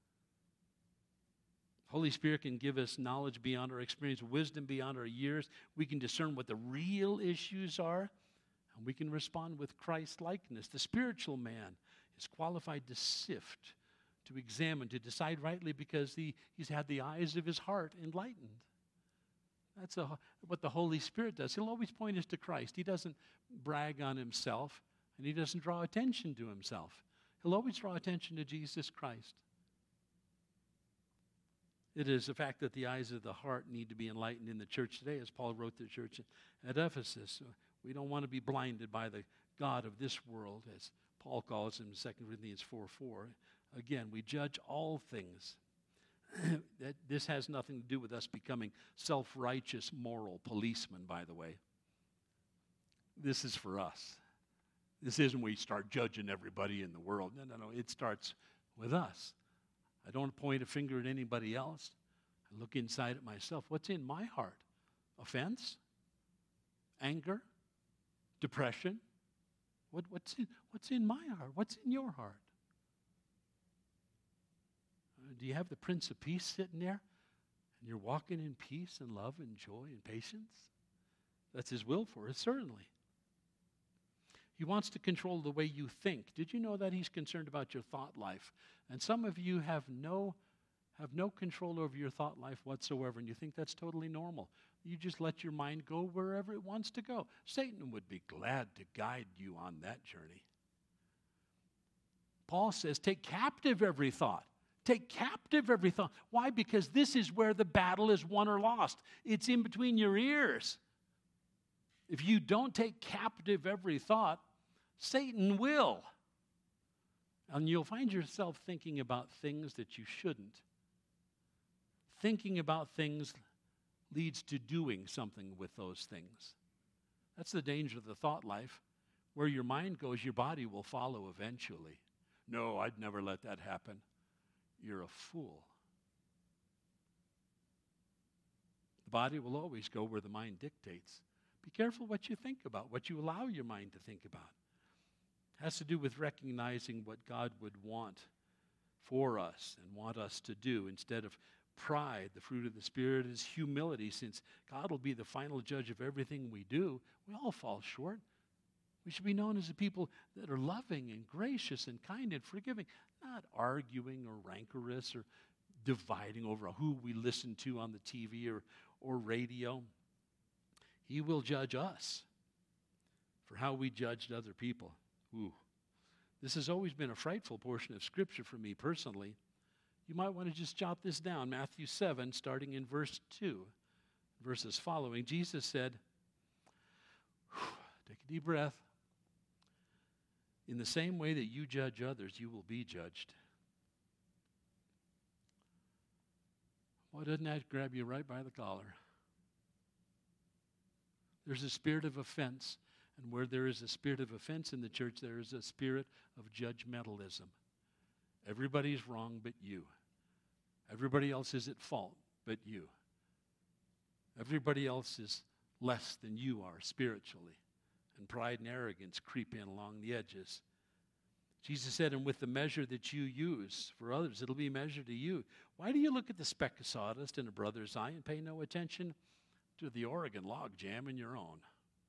Holy Spirit can give us knowledge beyond our experience, wisdom beyond our years. We can discern what the real issues are, and we can respond with Christ-likeness. The spiritual man is qualified to sift, to examine, to decide rightly because he's had the eyes of his heart enlightened. That's what the Holy Spirit does. He'll always point us to Christ. He doesn't brag on himself, and he doesn't draw attention to himself. He'll always draw attention to Jesus Christ. It is the fact that the eyes of the heart need to be enlightened in the church today, as Paul wrote to the church at Ephesus. We don't want to be blinded by the god of this world, as Paul calls him in 2 Corinthians 4:4. Again, we judge all things. This has nothing to do with us becoming self-righteous moral policemen, by the way. This is for us. This isn't where you start judging everybody in the world. No. It starts with us. I don't point a finger at anybody else. I look inside at myself. What's in my heart? Offense? Anger? Depression? What's in my heart? What's in your heart? Do you have the Prince of Peace sitting there? And you're walking in peace and love and joy and patience? That's his will for us, certainly. He wants to control the way you think. Did you know that he's concerned about your thought life? And some of you have no control over your thought life whatsoever, and you think that's totally normal. You just let your mind go wherever it wants to go. Satan would be glad to guide you on that journey. Paul says, take captive every thought. Take captive every thought. Why? Because this is where the battle is won or lost. It's in between your ears. If you don't take captive every thought, Satan will. And you'll find yourself thinking about things that you shouldn't. Thinking about things leads to doing something with those things. That's the danger of the thought life. Where your mind goes, your body will follow eventually. No, I'd never let that happen. You're a fool. The body will always go where the mind dictates. Be careful what you think about, what you allow your mind to think about. It has to do with recognizing what God would want for us and want us to do. Instead of pride, the fruit of the Spirit is humility, since God will be the final judge of everything we do. We all fall short. We should be known as a people that are loving and gracious and kind and forgiving, not arguing or rancorous or dividing over who we listen to on the TV or radio. He will judge us for how we judged other people. Ooh. This has always been a frightful portion of Scripture for me personally. You might want to just jot this down. Matthew 7, starting in verse 2, verses following. Jesus said, take a deep breath. In the same way that you judge others, you will be judged. Why doesn't that grab you right by the collar? There's a spirit of offense, and where there is a spirit of offense in the church, there is a spirit of judgmentalism. Everybody's wrong but you. Everybody else is at fault but you. Everybody else is less than you are spiritually. And pride and arrogance creep in along the edges. Jesus said, and with the measure that you use for others, it'll be measured to you. Why do you look at the speck of sawdust in a brother's eye and pay no attention to the Oregon log jam in your own?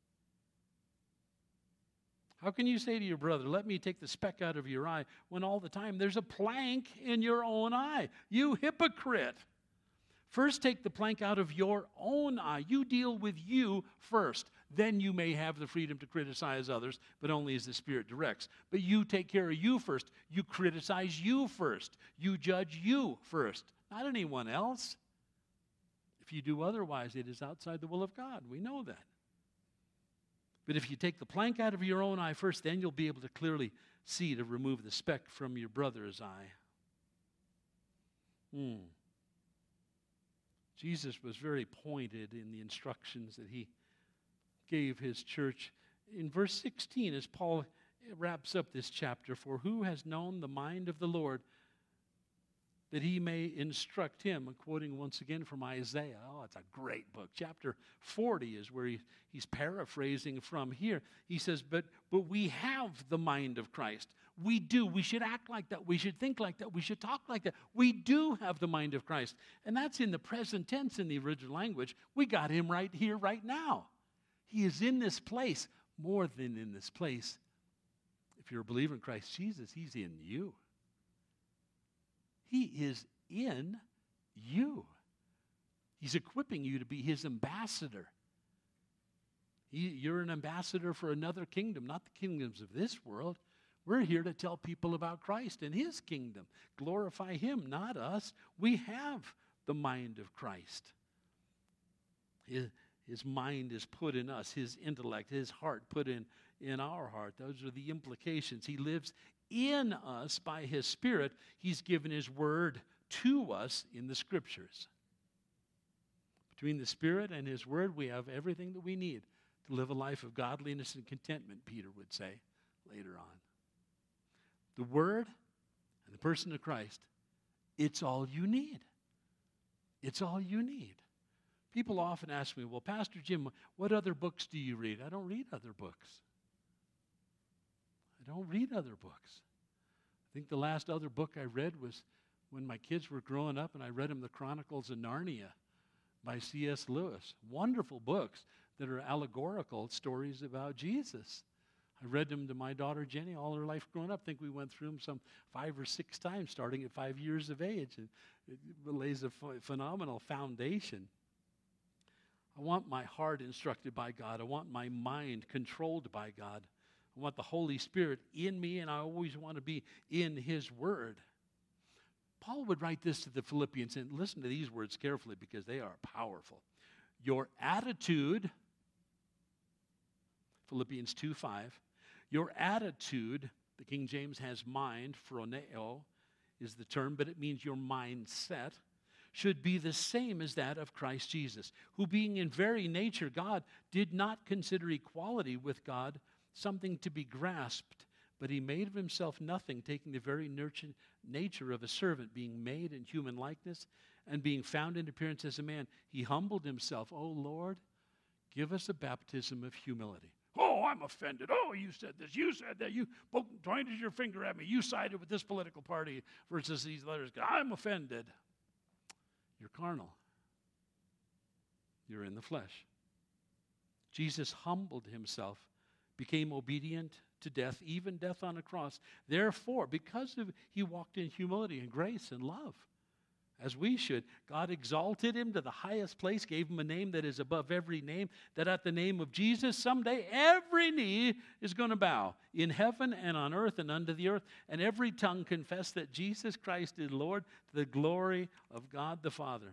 How can you say to your brother, let me take the speck out of your eye, when all the time there's a plank in your own eye? You hypocrite. First take the plank out of your own eye. You deal with you first. Then you may have the freedom to criticize others, but only as the Spirit directs. But you take care of you first. You criticize you first. You judge you first, not anyone else. If you do otherwise, it is outside the will of God. We know that. But if you take the plank out of your own eye first, then you'll be able to clearly see to remove the speck from your brother's eye. Jesus was very pointed in the instructions that he gave his church. In verse 16, as Paul wraps up this chapter, for who has known the mind of the Lord that he may instruct him. I'm quoting once again from Isaiah. Oh, it's a great book. Chapter 40 is where he's paraphrasing from here. He says, but we have the mind of Christ. We do. We should act like that. We should think like that. We should talk like that. We do have the mind of Christ. And that's in the present tense in the original language. We got him right here, right now. He is in this place, more than in this place. If you're a believer in Christ Jesus, he's in you. He is in you. He's equipping you to be his ambassador. You're an ambassador for another kingdom, not the kingdoms of this world. We're here to tell people about Christ and his kingdom. Glorify him, not us. We have the mind of Christ. His mind is put in us, his intellect, his heart put in our heart. Those are the implications. He lives in us by his Spirit. He's given his word to us in the Scriptures. Between the Spirit and his word, we have everything that we need to live a life of godliness and contentment, Peter would say later on. The word and the person of Christ, it's all you need. It's all you need. People often ask me, well, Pastor Jim, what other books do you read? I don't read other books. I don't read other books. I think the last other book I read was when my kids were growing up, and I read them The Chronicles of Narnia by C.S. Lewis. Wonderful books that are allegorical stories about Jesus. I read them to my daughter Jenny all her life growing up. I think we went through them some 5 or 6 times, starting at 5 years of age. And it lays a phenomenal foundation. I want my heart instructed by God. I want my mind controlled by God. I want the Holy Spirit in me, and I always want to be in his word. Paul would write this to the Philippians, and listen to these words carefully because they are powerful. Your attitude, Philippians 2:5, your attitude, the King James has mind, phroneo is the term, but it means your mindset, should be the same as that of Christ Jesus, who being in very nature God, did not consider equality with God something to be grasped, but he made of himself nothing, taking the very nature of a servant, being made in human likeness, and being found in appearance as a man. He humbled himself. Oh, Lord, give us a baptism of humility. Oh, I'm offended. Oh, you said this. You said that. You pointed your finger at me. You sided with this political party versus these others. I'm offended. You're carnal. You're in the flesh. Jesus humbled himself, became obedient to death, even death on a cross. Therefore, because he walked in humility and grace and love, as we should, God exalted him to the highest place, gave him a name that is above every name, that at the name of Jesus, someday every knee is going to bow in heaven and on earth and under the earth, and every tongue confess that Jesus Christ is Lord, to the glory of God the Father.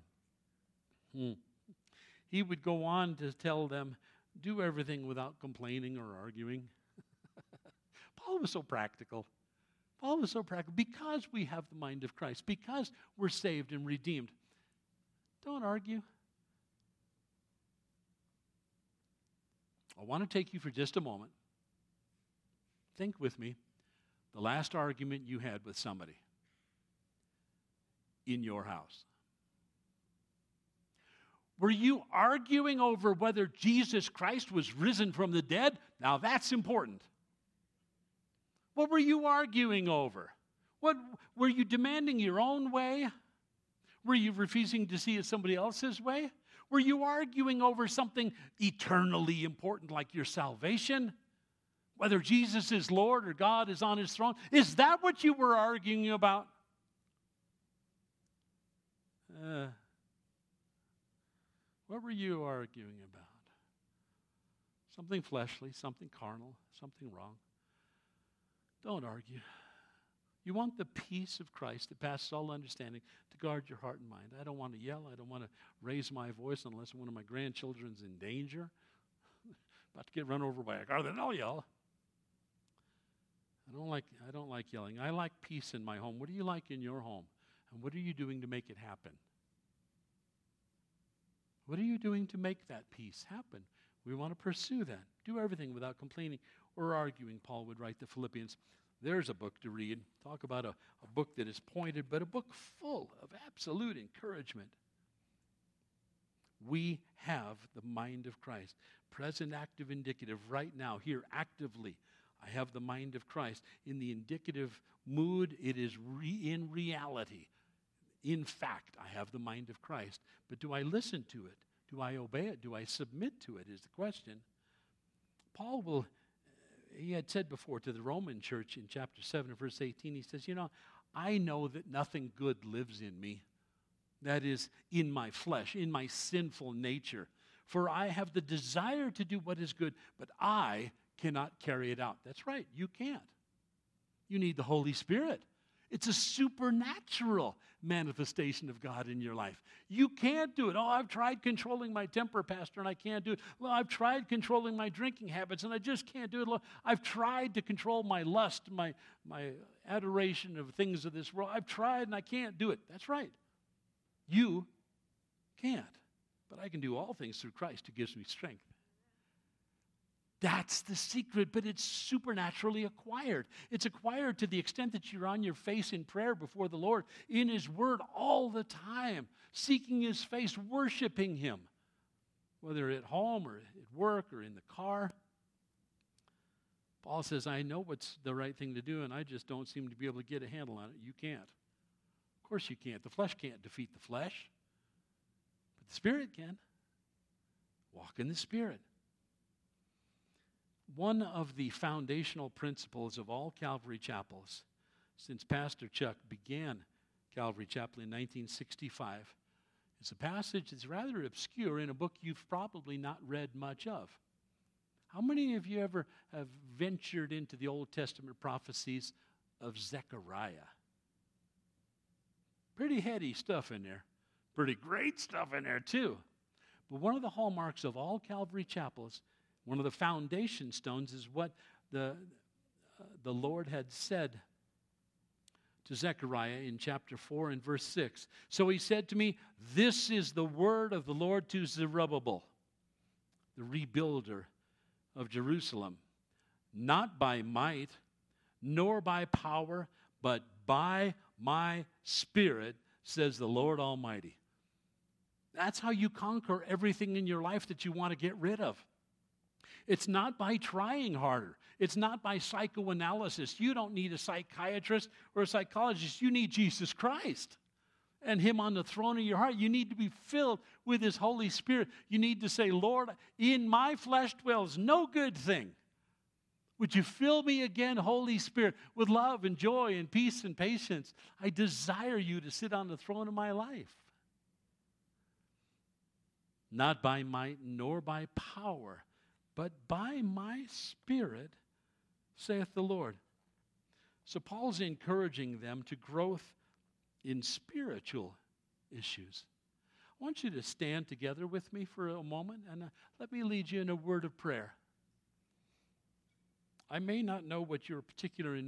He would go on to tell them, do everything without complaining or arguing. Paul was so practical. Paul was so practical because we have the mind of Christ, because we're saved and redeemed. Don't argue. I want to take you for just a moment. Think with me. The last argument you had with somebody in your house. Were you arguing over whether Jesus Christ was risen from the dead? Now that's important. What were you arguing over? What were you demanding your own way? Were you refusing to see it somebody else's way? Were you arguing over something eternally important like your salvation? Whether Jesus is Lord or God is on his throne? Is that what you were arguing about? What were you arguing about? Something fleshly, something carnal, something wrong. Don't argue. You want the peace of Christ that passes all understanding to guard your heart and mind. I don't want to yell. I don't want to raise my voice unless one of my grandchildren's in danger. About to get run over by a car, then I'll yell. I don't like yelling. I like peace in my home. What do you like in your home? And what are you doing to make it happen? What are you doing to make that peace happen? We want to pursue that. Do everything without complaining or arguing, Paul would write to Philippians. There's a book to read. Talk about a book that is pointed, but a book full of absolute encouragement. We have the mind of Christ. Present, active, indicative. Right now, here, actively, I have the mind of Christ. In the indicative mood, it is in reality. In fact, I have the mind of Christ. But do I listen to it? Do I obey it? Do I submit to it is the question. Paul he had said before to the Roman church in chapter 7, verse 18, he says, I know that nothing good lives in me. That is, in my flesh, in my sinful nature. For I have the desire to do what is good, but I cannot carry it out. That's right, you can't. You need the Holy Spirit. It's a supernatural manifestation of God in your life. You can't do it. Oh, I've tried controlling my temper, Pastor, and I can't do it. Well, I've tried controlling my drinking habits, and I just can't do it. Lord, I've tried to control my lust, my adoration of things of this world. I've tried, and I can't do it. That's right. You can't. But I can do all things through Christ who gives me strength. That's the secret, but it's supernaturally acquired. It's acquired to the extent that you're on your face in prayer before the Lord, in His Word all the time, seeking His face, worshiping Him, whether at home or at work or in the car. Paul says, I know what's the right thing to do, and I just don't seem to be able to get a handle on it. You can't. Of course you can't. The flesh can't defeat the flesh, but the Spirit can. Walk in the Spirit. One of the foundational principles of all Calvary chapels, since Pastor Chuck began Calvary Chapel in 1965, is a passage that's rather obscure in a book you've probably not read much of. How many of you ever have ventured into the Old Testament prophecies of Zechariah? Pretty heady stuff in there. Pretty great stuff in there, too. But one of the hallmarks of all Calvary chapels, one of the foundation stones, is what the Lord had said to Zechariah in chapter 4 and verse 6. So he said to me, this is the word of the Lord to Zerubbabel, the rebuilder of Jerusalem. Not by might, nor by power, but by my Spirit, says the Lord Almighty. That's how you conquer everything in your life that you want to get rid of. It's not by trying harder. It's not by psychoanalysis. You don't need a psychiatrist or a psychologist. You need Jesus Christ and Him on the throne of your heart. You need to be filled with His Holy Spirit. You need to say, Lord, in my flesh dwells no good thing. Would you fill me again, Holy Spirit, with love and joy and peace and patience? I desire you to sit on the throne of my life. Not by might nor by power, but by my Spirit, saith the Lord. So Paul's encouraging them to growth in spiritual issues. I want you to stand together with me for a moment, and let me lead you in a word of prayer. I may not know what your particular